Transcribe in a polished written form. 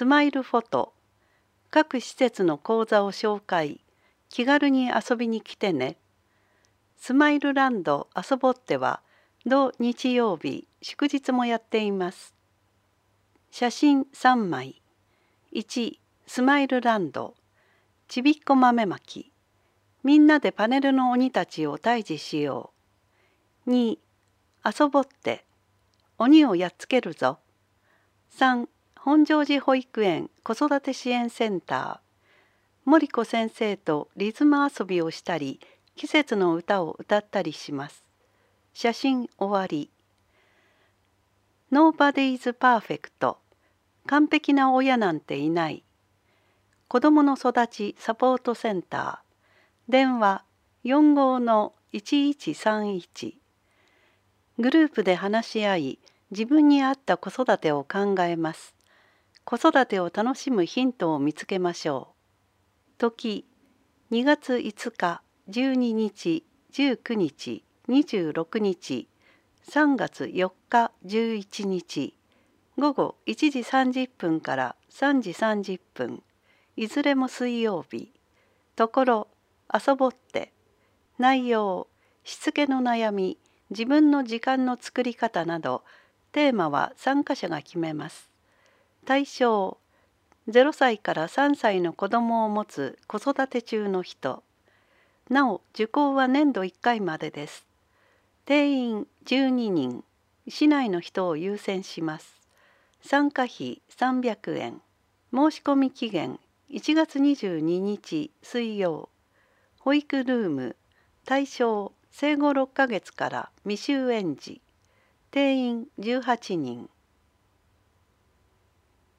スマイルフォト、各施設の講座を紹介、気軽に遊びに来てね。スマイルランド遊ぼっては、土日曜日、祝日もやっています。写真3枚。1、スマイルランド、ちびっこ豆まき。みんなでパネルの鬼たちを退治しよう。2、遊ぼって、鬼をやっつけるぞ。3、本庄寺保育園子育て支援センター。森子先生とリズム遊びをしたり、季節の歌を歌ったりします。写真終わり。Nobody is perfect。完璧な親なんていない。子どもの育ちサポートセンター。電話45-1131。グループで話し合い、自分に合った子育てを考えます。子育てを楽しむヒントを見つけましょう。時、2月5日、12日、19日、26日、3月4日、11日、午後1時30分から3時30分、いずれも水曜日。ところ、遊ぼって。内容、しつけの悩み、自分の時間の作り方など、テーマは参加者が決めます。対象、0歳から3歳の子どもを持つ子育て中の人。なお、受講は年度1回までです。定員12人、市内の人を優先します。参加費300円。申し込み期限1月22日水曜。保育ルーム、対象生後6ヶ月から未就園児。定員18人。